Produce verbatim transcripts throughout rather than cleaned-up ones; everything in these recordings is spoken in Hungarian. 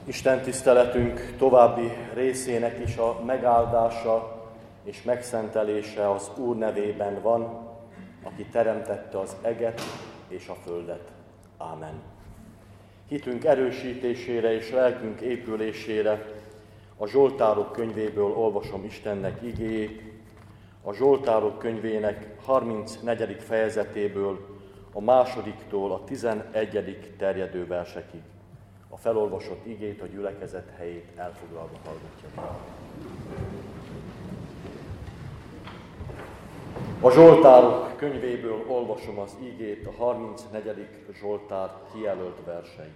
Isten tiszteletünk további részének is a megáldása és megszentelése az Úr nevében van, aki teremtette az eget és a földet. Ámen. Hitünk erősítésére és lelkünk épülésére a Zsoltárok könyvéből olvasom Istennek igéjét, a Zsoltárok könyvének harmincnegyedik fejezetéből a másodiktól a tizenegyedik terjedő versekig. A felolvasott igét a gyülekezet helyét elfoglalva hallgatja. A Zsoltárok könyvéből olvasom az igét, a harmincnegyedik Zsoltár kijelölt verseit.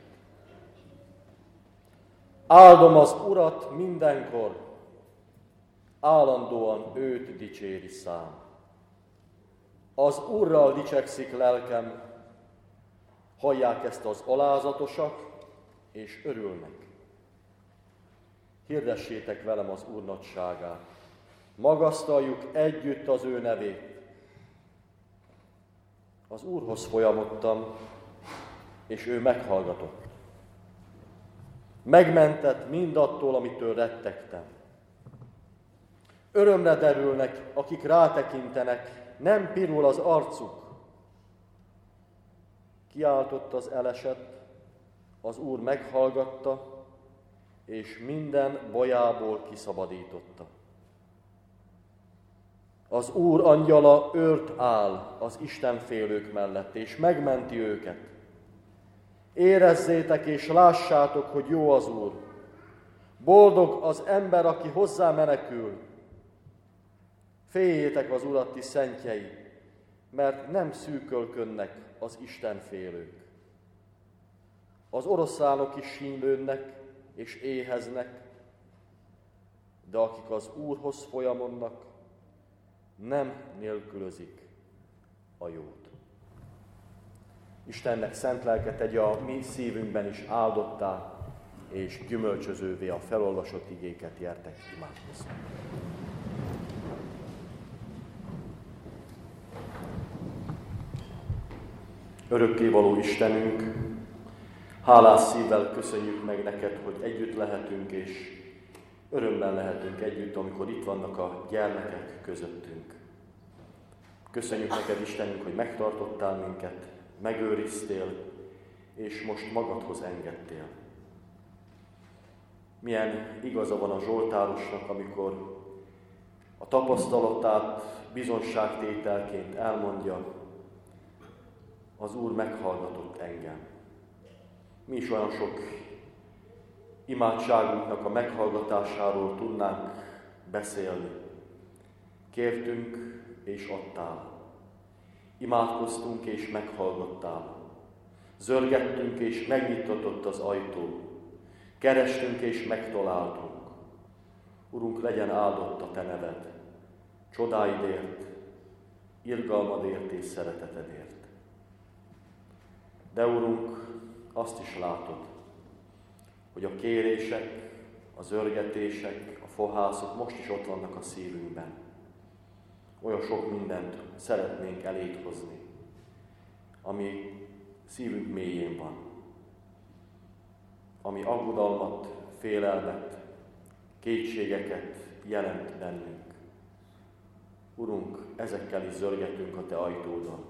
Áldom az Urat mindenkor, állandóan őt dicséri szám. Az Úrral dicsekszik lelkem, hallják ezt az alázatosak, és örülnek. Hirdessétek velem az Úr nagyságát, magasztaljuk együtt az ő nevét. Az Úrhoz folyamodtam, és ő meghallgatott. Megmentett mindattól, amitől rettegtem. Örömre derülnek, akik rátekintenek, nem pirul az arcuk. Kiáltott az elesett, az Úr meghallgatta, és minden bajából kiszabadította. Az Úr angyala őrt áll az istenfélők mellett, és megmenti őket. Érezzétek és lássátok, hogy jó az Úr. Boldog az ember, aki hozzá menekül. Féljétek az Urat, ti szentjei, mert nem szűkölködnek az istenfélők. Az oroszlánok is sínylődnek és éheznek, de akik az Úrhoz folyamodnak, nem nélkülözik a jót. Istennek szent lelke tegye a mi szívünkben is áldottá és gyümölcsözővé a felolvasott igéket, gyertek, imádkozzunk. Örökkévaló Istenünk, hálás szívvel köszönjük meg neked, hogy együtt lehetünk, és örömmel lehetünk együtt, amikor itt vannak a gyermekek közöttünk. Köszönjük neked, Istenünk, hogy megtartottál minket, megőriztél, és most magadhoz engedtél. Milyen igaza van a zsoltárosnak, amikor a tapasztalatát bizonságtételként elmondja, az Úr meghallgatott engem. Mi is olyan sok imádságunknak a meghallgatásáról tudnánk beszélni. Kértünk és adtál. Imádkoztunk és meghallgattál. Zörgettünk és megnyitatott az ajtó. Kerestünk és megtaláltunk. Urunk, legyen áldott a te neved, csodáidért, irgalmadért és szeretetedért. De Urunk, azt is látod, hogy a kérések, a zörgetések, a fohászok most is ott vannak a szívünkben. Olyan sok mindent szeretnénk eléd hozni, ami szívünk mélyén van, ami aggodalmat, félelmet, kétségeket jelent bennünk. Urunk, ezekkel is zörgetünk a te ajtódon.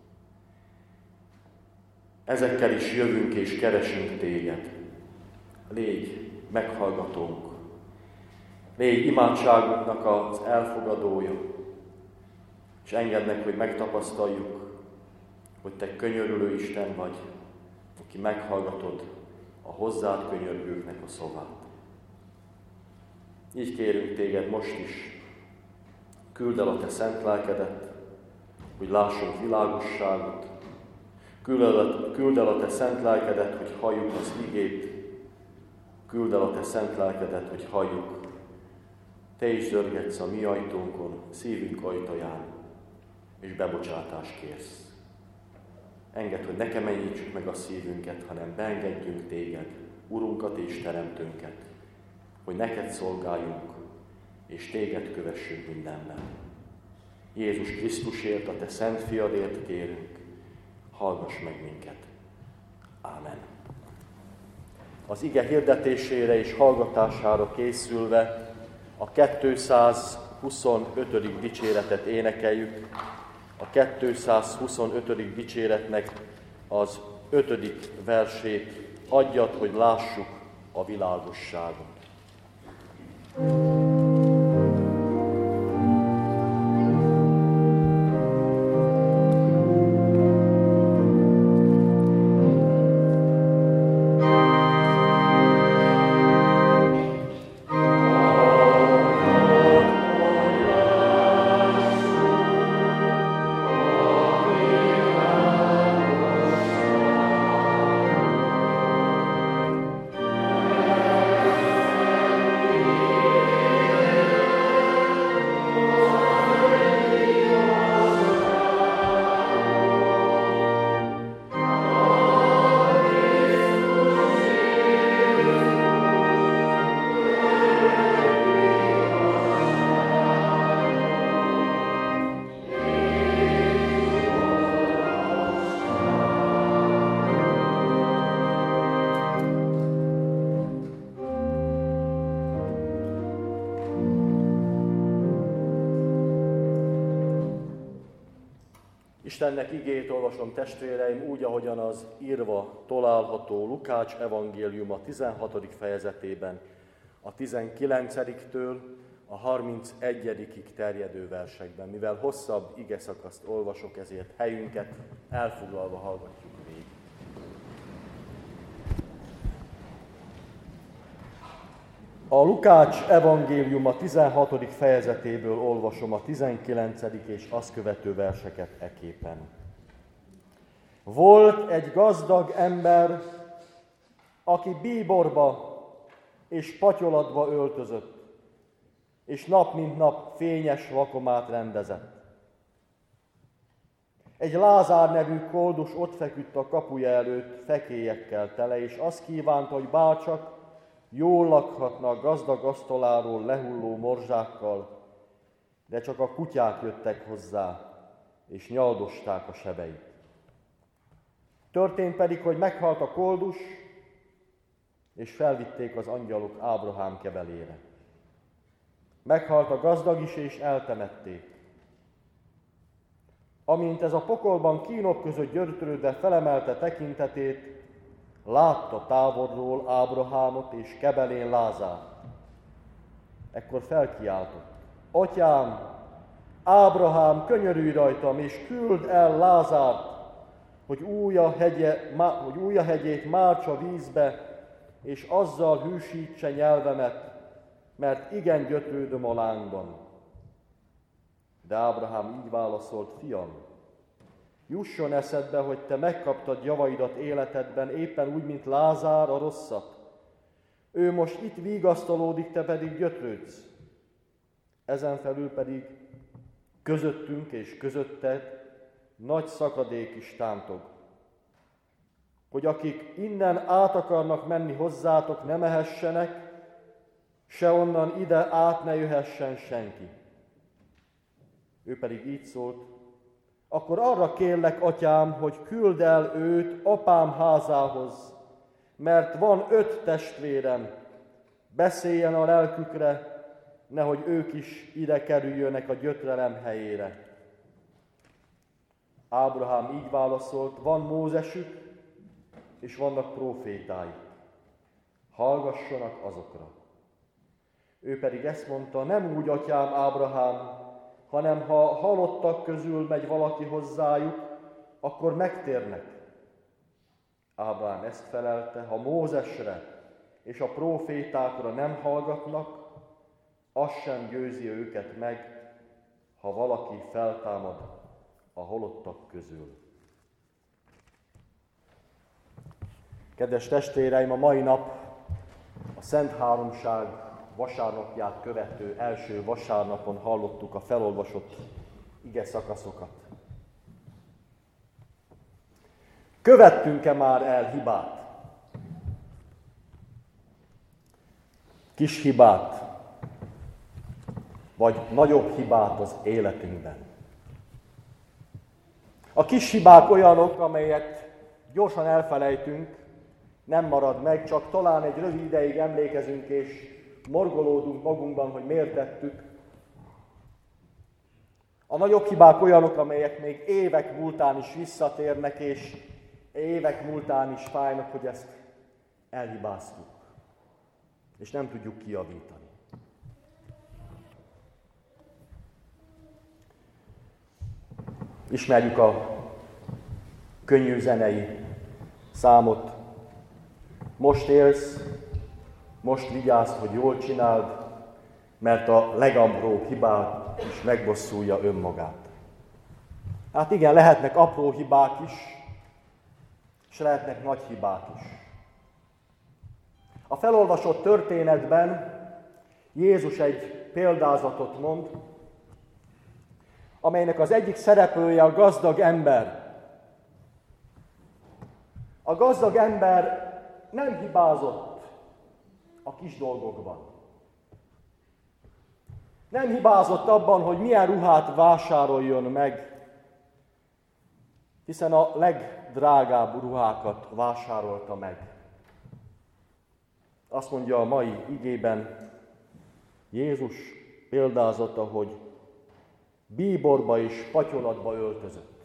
Ezekkel is jövünk és keresünk téged. Légy meghallgatónk. Légy imádságunknak az elfogadója. És engedd meg, hogy megtapasztaljuk, hogy te könyörülő Isten vagy, aki meghallgatod a hozzád könyörgőknek a szavát. Így kérünk téged most is, küldd el a te szent lelkedet, hogy lássunk világosságot, küldd el a te szent lelkedet, hogy halljuk az igét, küldd el a te szent lelkedet, hogy halljuk. Te is zörgetsz a mi ajtónkon, szívünk ajtaján, és bebocsátást kérsz. Engedd, hogy ne kemenyítsük meg a szívünket, hanem beengedjünk téged, Urunkat és Teremtőnket, hogy neked szolgáljunk, és téged kövessünk mindenben. Jézus Krisztusért, a te szent fiadért kérünk, hallgass meg minket. Ámen. az ige hirdetésére és hallgatására készülve a kétszázhuszonötödik dicséretet énekeljük. A kétszázhuszonötödik dicséretnek az ötödik versét: adjad, hogy lássuk a világosságot. Istennek igét olvasom, testvéreim, úgy, ahogyan az írva található Lukács evangéliuma tizenhatodik fejezetében, a tizenkilencediktől a harmincegyedikig terjedő versekben. Mivel hosszabb igeszakaszt olvasok, ezért helyünket elfoglalva hallgatjuk végig. A Lukács evangéliuma tizenhatodik fejezetéből olvasom a tizenkilencedik és azt követő verseket eképpen. Volt egy gazdag ember, aki bíborba és patyolatba öltözött, és nap mint nap fényes lakomát rendezett. Egy Lázár nevű koldus ott feküdt a kapuja előtt fekélyekkel tele, és azt kívánta, hogy bárcsak jól lakhatna a gazdag asztaláról lehulló morzsákkal, de csak a kutyák jöttek hozzá, és nyaldosták a sebeit. Történt pedig, hogy meghalt a koldus, és felvitték az angyalok Ábrahám kebelére. Meghalt a gazdag is, és eltemették. Amint ez a pokolban kínok között gyötrődve felemelte tekintetét, látta távolról Ábrahámot és kebelén Lázárt. Ekkor felkiáltott: Atyám, Ábrahám, könyörülj rajtam, és küld el Lázárt, hogy újja, hegye, má, hogy újja hegyét mártsa vízbe, és azzal hűsítse nyelvemet, mert igen gyötrődöm a lángban. De Ábrahám így válaszolt: Fiam, jusson eszedbe, hogy te megkaptad javaidat életedben, éppen úgy, mint Lázár a rosszat. Ő most itt vigasztalódik, te pedig gyötrődsz. Ezen felül pedig közöttünk és közötted nagy szakadék is tántog. Hogy akik innen át akarnak menni hozzátok, ne mehessenek, se onnan ide át ne jöhessen senki. Ő pedig így szólt: Akkor arra kérlek, atyám, hogy küldd el őt apám házához, mert van öt testvérem, beszéljen a lelkükre, nehogy ők is ide kerüljönek a gyötrelem helyére. Ábrahám így válaszolt: Van Mózesük, és vannak prófétáik. Hallgassanak azokra. Ő pedig ezt mondta: Nem úgy, atyám Ábrahám, hanem ha halottak közül megy valaki hozzájuk, akkor megtérnek. Ábrahám ezt felelte: Ha Mózesre és a prófétákra nem hallgatnak, az sem győzi őket meg, ha valaki feltámad a halottak közül. Kedves testvéreim, a mai nap a Szent Háromság vasárnapját követő első vasárnapon hallottuk a felolvasott ige szakaszokat. Követtünk-e már el hibát? Kis hibát, vagy nagyobb hibát az életünkben? A kis hibák olyanok, amelyet gyorsan elfelejtünk, nem marad meg, csak talán egy rövid ideig emlékezünk és morgolódunk magunkban, hogy miért tettük. A nagyobb hibák olyanok, amelyek még évek múltán is visszatérnek, és évek múltán is fájnak, hogy ezt elhibáztuk, és nem tudjuk kijavítani. Ismerjük a könnyű zenei számot. Most élsz, most vigyázz, hogy jól csináld, mert a legapróbb hibád is megbosszulja önmagát. Hát igen, lehetnek apró hibák is, és lehetnek nagy hibák is. A felolvasott történetben Jézus egy példázatot mond, amelynek az egyik szereplője a gazdag ember. A gazdag ember nem hibázott a kis dolgokban. Nem hibázott abban, hogy milyen ruhát vásároljon meg, hiszen a legdrágább ruhákat vásárolta meg. Azt mondja a mai igében Jézus példázata, hogy bíborba és patyolatba öltözött.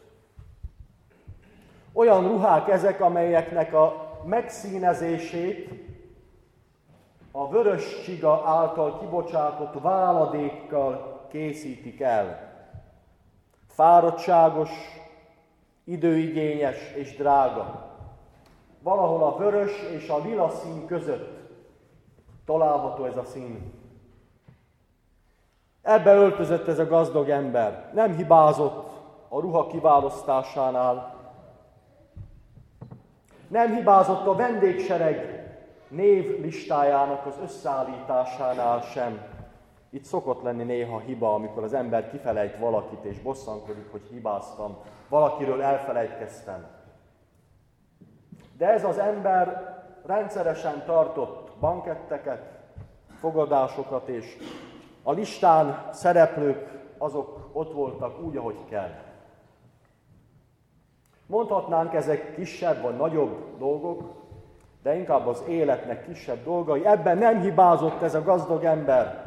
Olyan ruhák ezek, amelyeknek a megszínezését a vörös csiga által kibocsátott váladékkal készítik el. Fáradtságos, időigényes és drága. Valahol a vörös és a lila szín között található ez a szín. Ebbe öltözött ez a gazdag ember. Nem hibázott a ruha kiválasztásánál. Nem hibázott a vendégsereg névlistájának az összeállításánál sem. Itt szokott lenni néha hiba, amikor az ember kifelejt valakit és bosszankodik, hogy hibáztam, valakiről elfelejtkeztem. De ez az ember rendszeresen tartott banketteket, fogadásokat, és a listán szereplők azok ott voltak úgy, ahogy kell. Mondhatnánk, ezek kisebb vagy nagyobb dolgok, de inkább az életnek kisebb dolgai. Ebben nem hibázott ez a gazdag ember.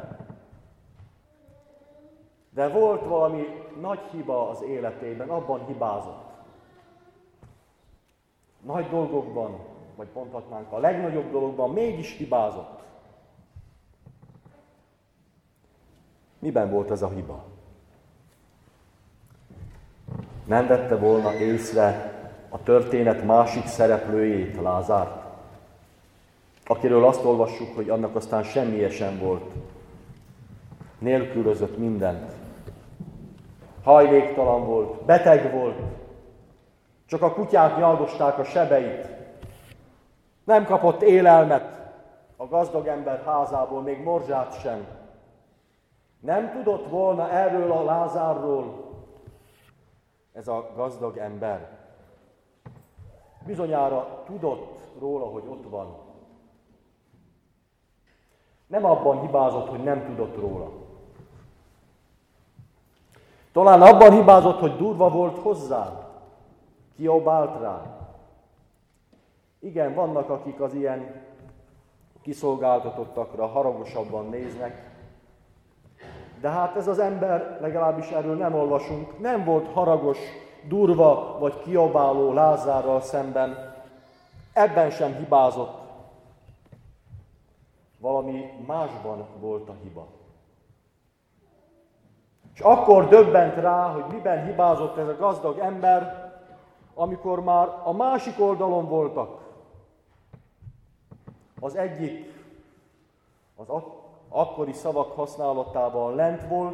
De volt valami nagy hiba az életében, abban hibázott. Nagy dolgokban, vagy mondhatnánk a legnagyobb dologban mégis hibázott. Miben volt ez a hiba? Nem vette volna észre a történet másik szereplőjét, Lázárt, akiről azt olvassuk, hogy annak aztán semmije sem volt. Nélkülözött mindent. Hajléktalan volt, beteg volt. Csak a kutyák nyalgosták a sebeit. Nem kapott élelmet a gazdag ember házából, még morzsát sem. Nem tudott volna erről a Lázárról ez a gazdag ember. Bizonyára tudott róla, hogy ott van. Nem abban hibázott, hogy nem tudott róla. Talán abban hibázott, hogy durva volt hozzá, kiabált rá. Igen, vannak, akik az ilyen kiszolgáltatottakra haragosabban néznek, de hát ez az ember, legalábbis erről nem olvasunk, nem volt haragos, durva vagy kiabáló Lázárral szemben. Ebben sem hibázott. Valami másban volt a hiba. És akkor döbbent rá, hogy miben hibázott ez a gazdag ember, amikor már a másik oldalon voltak. Az egyik az ak- akkori szavak használatában lent volt,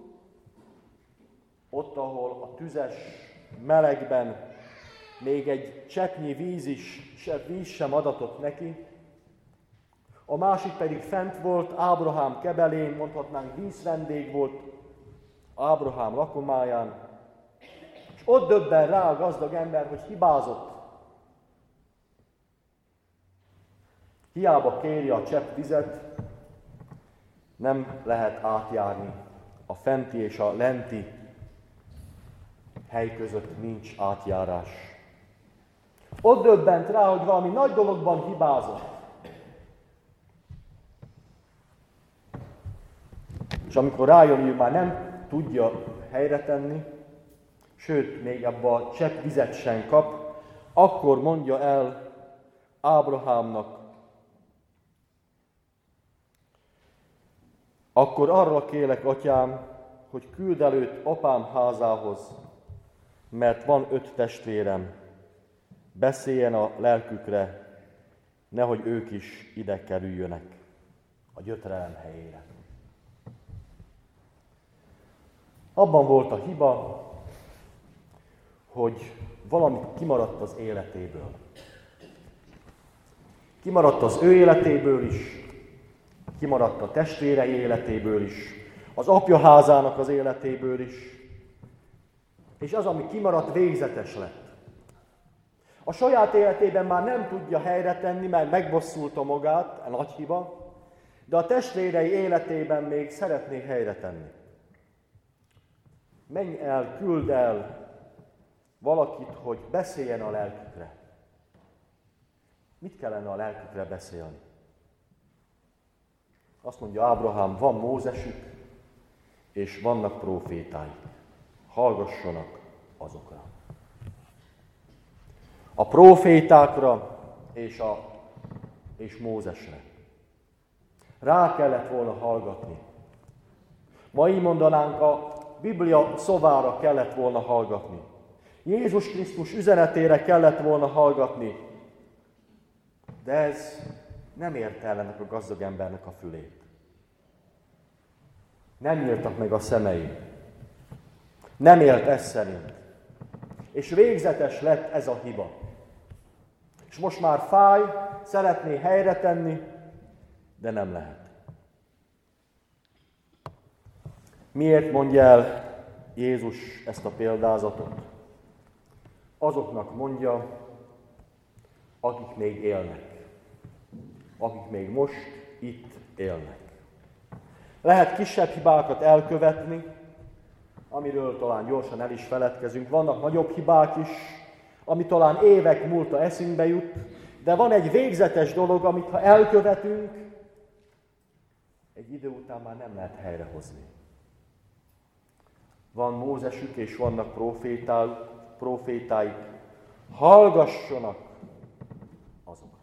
ott, ahol a tüzes melegben még egy cseppnyi víz is, se, víz sem adatott neki. A másik pedig fent volt, Ábrahám kebelén, mondhatnánk díszvendég volt Ábrahám lakomáján. És ott döbben rá a gazdag ember, hogy hibázott. Hiába kéri a csepp vizet, nem lehet átjárni. A fenti és a lenti hely között nincs átjárás. Ott döbbent rá, hogy valami nagy dologban hibázott. És amikor rájön, hogy már nem tudja helyre tenni, sőt, még abba a csepp vizet sem kap, akkor mondja el Ábrahámnak, akkor arra kérlek, atyám, hogy küld el őt apám házához, mert van öt testvérem, beszéljen a lelkükre, nehogy ők is ide kerüljönek a gyötrelem helyére. Abban volt a hiba, hogy valami kimaradt az életéből. Kimaradt az ő életéből is, kimaradt a testvérei életéből is, az apja házának az életéből is, és az, ami kimaradt, végzetes lett. A saját életében már nem tudja helyre tenni, mert megbosszulta magát, a nagy hiba, de a testvérei életében még szeretné helyre tenni. Menj el, küld el valakit, hogy beszéljen a lelkükre. Mit kellene a lelkükre beszélni? Azt mondja Ábrahám, van Mózesük, és vannak prófétáik. Hallgassanak azokra. A prófétákra és, a, és Mózesre. Rá kellett volna hallgatni. Ma így mondanánk, a Biblia szavára kellett volna hallgatni. Jézus Krisztus üzenetére kellett volna hallgatni. De ez nem érte el ennek a gazdag embernek a fülét. Nem nyíltak meg a szemei. Nem élt ez szerint. És végzetes lett ez a hiba. És most már fáj, szeretné helyre tenni, de nem lehet. Miért mondja el Jézus ezt a példázatot? Azoknak mondja, akik még élnek. Akik még most itt élnek. Lehet kisebb hibákat elkövetni, amiről talán gyorsan el is feledkezünk. Vannak nagyobb hibák is, ami talán évek múlta eszünkbe jut, de van egy végzetes dolog, amit ha elkövetünk, egy idő után már nem lehet helyrehozni. Van Mózesük és vannak prófétáik, hallgassanak azokra.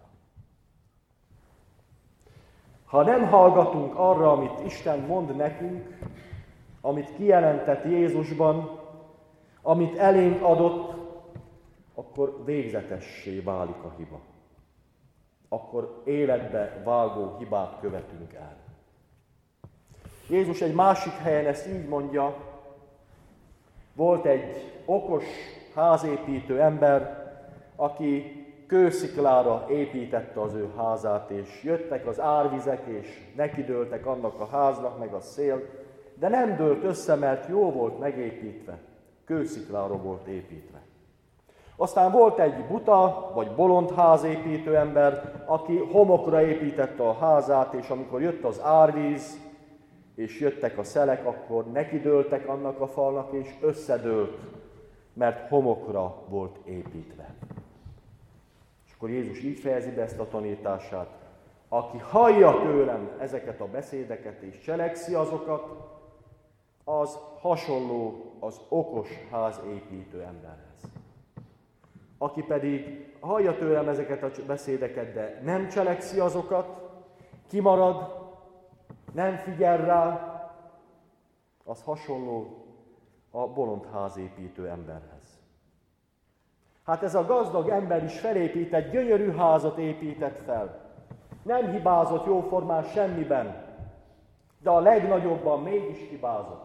Ha nem hallgatunk arra, amit Isten mond nekünk, amit kijelentett Jézusban, amit elénk adott, akkor végzetessé válik a hiba. Akkor életbe vágó hibát követünk el. Jézus egy másik helyen ezt így mondja, volt egy okos házépítő ember, aki kősziklára építette az ő házát, és jöttek az árvizek, és nekidőltek annak a háznak, meg a szél, de nem dőlt össze, mert jó volt megépítve, kősziklára volt építve. Aztán volt egy buta, vagy bolond házépítő ember, aki homokra építette a házát, és amikor jött az árvíz, és jöttek a szelek, akkor nekidőltek annak a falnak, és összedőlt, mert homokra volt építve. És akkor Jézus így fejezi be ezt a tanítását. Aki hallja tőlem ezeket a beszédeket, és cselekszi azokat, az hasonló az okos házépítő emberhez. Aki pedig hallja tőlem ezeket a beszédeket, de nem cselekszi azokat, kimarad, nem figyel rá, az hasonló a bolond házépítő emberhez. Hát ez a gazdag ember is felépített, gyönyörű házat épített fel. Nem hibázott jóformán semmiben, de a legnagyobban mégis hibázott.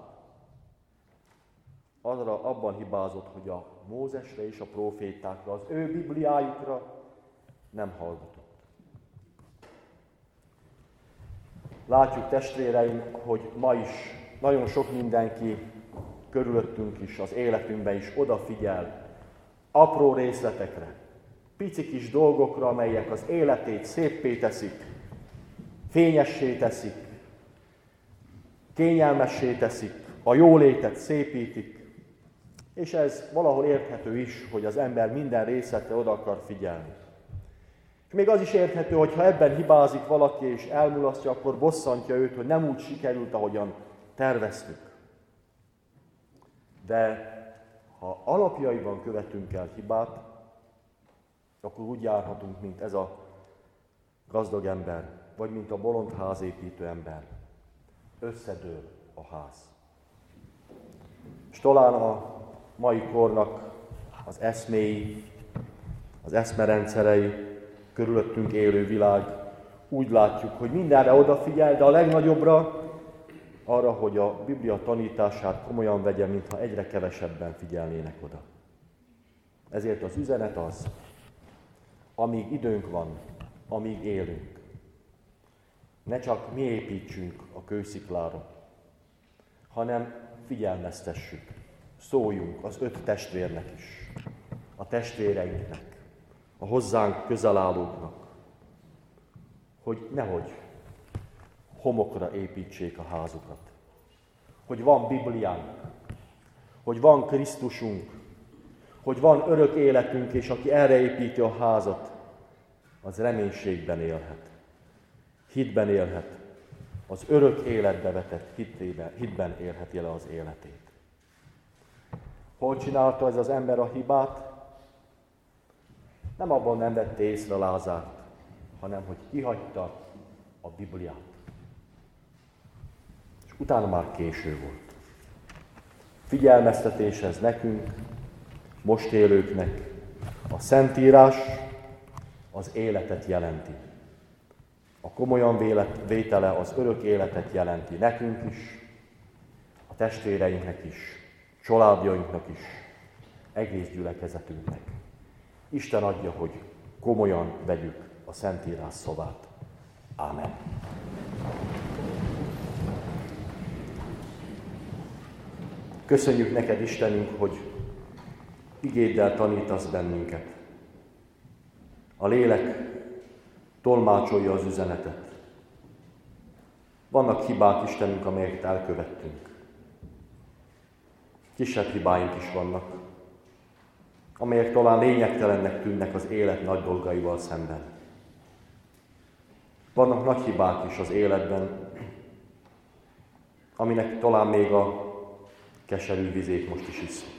Arra abban hibázott, hogy a Mózesre és a prófétákra, az ő Bibliájukra nem hallgatott. Látjuk, testvéreim, hogy ma is nagyon sok mindenki körülöttünk is, az életünkben is odafigyel apró részletekre, pici kis dolgokra, amelyek az életét széppé teszik, fényessé teszik, kényelmessé teszik, a jólétet szépítik, És ez valahol érthető is, hogy az ember minden részletre oda akar figyelni. És még az is érthető, hogy ha ebben hibázik valaki és elmulasztja, akkor bosszantja őt, hogy nem úgy sikerült, ahogyan terveztük. De ha alapjaiban követünk el hibát, akkor úgy járhatunk, mint ez a gazdag ember, vagy mint a bolond házépítő ember. Összedől a ház. És talán a mai kornak az eszméi, az eszmerendszerei, körülöttünk élő világ, úgy látjuk, hogy mindenre odafigyel, de a legnagyobbra arra, hogy a Biblia tanítását komolyan vegye, mintha egyre kevesebben figyelnének oda. Ezért az üzenet az, amíg időnk van, amíg élünk, ne csak mi építsünk a kősziklára, hanem figyelmeztessük, szóljunk az öt testvérnek is, a testvéreinknek, a hozzánk közel állóknak, hogy nehogy homokra építsék a házukat, hogy van Bibliánk, hogy van Krisztusunk, hogy van örök életünk, és aki erre építi a házat, az reménységben élhet, hitben élhet, az örök életbe vetett hitében, hitben élheti le az életét. Hol csinálta ez az ember a hibát? Nem abban nem vette észre Lázárt, hanem hogy kihagyta a Bibliát. És utána már késő volt. Figyelmeztetés ez nekünk, most élőknek. A Szentírás az életet jelenti. A komolyan vélet, vétele az örök életet jelenti nekünk is, a testvéreinknek is, családjainknak is, egész gyülekezetünknek. Isten adja, hogy komolyan vegyük a Szentírás szavát. Ámen. Köszönjük neked, Istenünk, hogy igéddel tanítasz bennünket. A lélek tolmácsolja az üzenetet. Vannak hibák, Istenünk, amelyeket elkövettünk. Kisebb hibáink is vannak, amelyek talán lényegtelennek tűnnek az élet nagy dolgaival szemben. Vannak nagy hibák is az életben, aminek talán még a keserű vizét most is isszuk.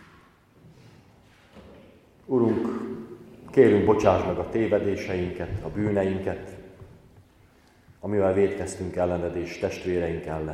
Urunk, kérünk, bocsáss meg a tévedéseinket, a bűneinket, amivel vétkeztünk ellened és testvéreink ellen.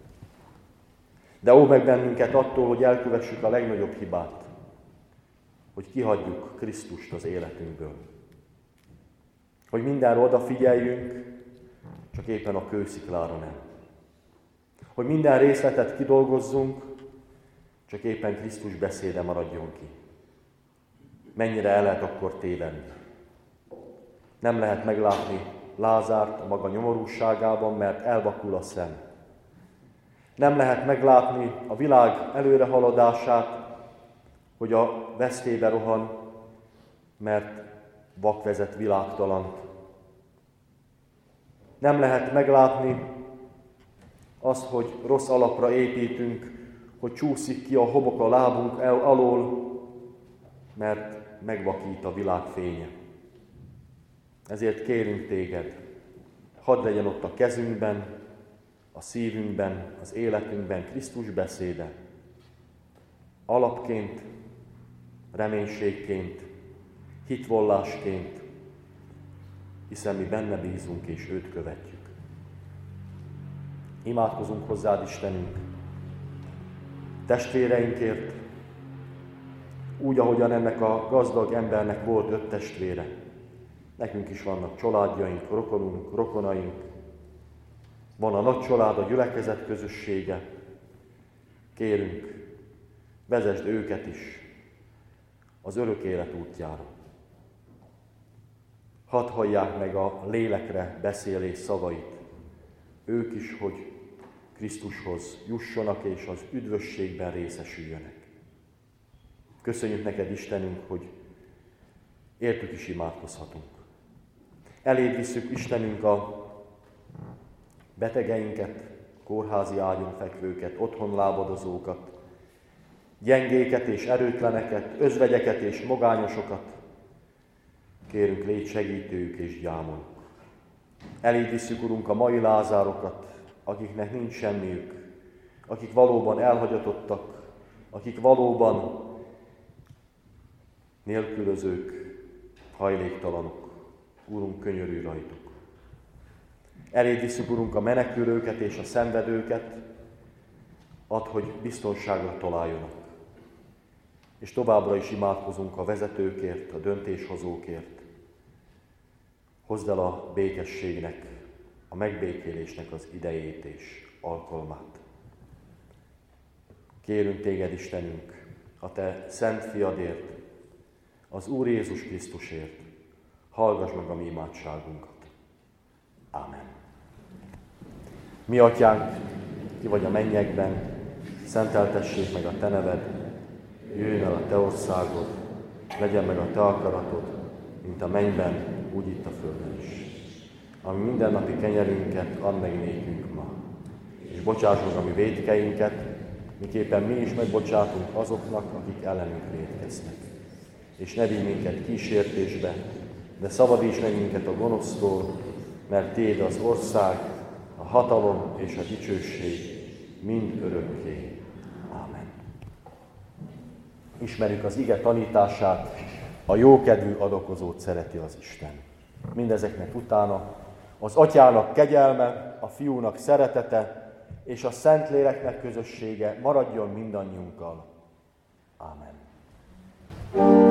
De óvd meg bennünket attól, hogy elkövessük a legnagyobb hibát, hogy kihagyjuk Krisztust az életünkből. Hogy mindenre odafigyeljünk, csak éppen a kősziklára nem. Hogy minden részletet kidolgozzunk, csak éppen Krisztus beszéde maradjon ki. Mennyire el lehet akkor tévedni. Nem lehet meglátni Lázárt a maga nyomorúságában, mert elvakul a szem. Nem lehet meglátni a világ előrehaladását, hogy a vesztébe rohan, mert vak vezet világtalant. Nem lehet meglátni azt, hogy rossz alapra építünk, hogy csúszik ki a homok a lábunk el alól, mert megvakít a világ fénye. Ezért kérünk téged, hadd legyen ott a kezünkben, a szívünkben, az életünkben Krisztus beszéde. Alapként, reménységként, hitvallásként, hiszen mi benne bízunk és őt követjük. Imádkozunk hozzád, Istenünk, testvéreinkért, úgy, ahogyan ennek a gazdag embernek volt öt testvére. Nekünk is vannak családjaink, rokonunk, rokonaink. Van a nagy család, a gyülekezet közössége. Kérünk, vezesd őket is az örök élet útjára. Hadd hallják meg a lélekre beszélés szavait. Ők is, hogy Krisztushoz jussanak és az üdvösségben részesüljenek. Köszönjük neked, Istenünk, hogy értük is imádkozhatunk. Eléd visszük, Istenünk, a betegeinket, kórházi ágyon fekvőket, otthon lábadozókat, gyengéket és erőtleneket, özvegyeket és magányosokat. Kérünk, légy segítőjük és gyámoljuk. Eléd visszük, Urunk, a mai lázárokat, akiknek nincs semmiük, akik valóban elhagyatottak, akik valóban nélkülözők, hajléktalanok. Úrunk, könyörülj rajtuk. Eléd visszük, Urunk, a menekülőket és a szenvedőket, add, hogy biztonságra találjonak. És továbbra is imádkozunk a vezetőkért, a döntéshozókért. Hozd el a békességnek, a megbékélésnek az idejét és alkalmát. Kérünk téged, Istenünk, a te szent fiadért, az Úr Jézus Krisztusért, hallgass meg a mi imádságunkat. Ámen. Mi atyánk, ki vagy a mennyekben, szenteltessék meg a te neved, jöjjön el a te országod, legyen meg a te akaratod, mint a mennyben, úgy itt a földön is. Ami mindennapi kenyerünket add meg nékünk ma, és bocsáss meg a mi vétkeinket, miképpen mi is megbocsátunk azoknak, akik ellenünk vétkeznek. És ne vigy minket kísértésbe, de szabadíts meg minket a gonosztól, mert tiéd az ország, a hatalom és a dicsőség mind örökké. Ámen. Ismerjük az ige tanítását, a jókedvű adakozót szereti az Isten. Mindezeknek utána az Atyának kegyelme, a Fiúnak szeretete és a Szentléleknek közössége maradjon mindannyiunkkal. Ámen.